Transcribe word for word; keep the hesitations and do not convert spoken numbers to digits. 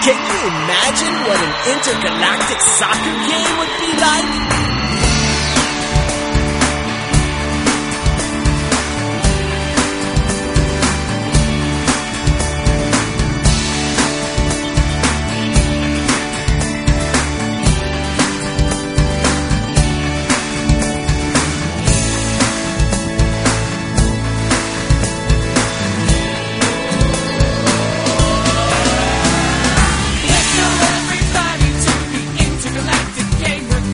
Can you imagine what an intergalactic soccer game would be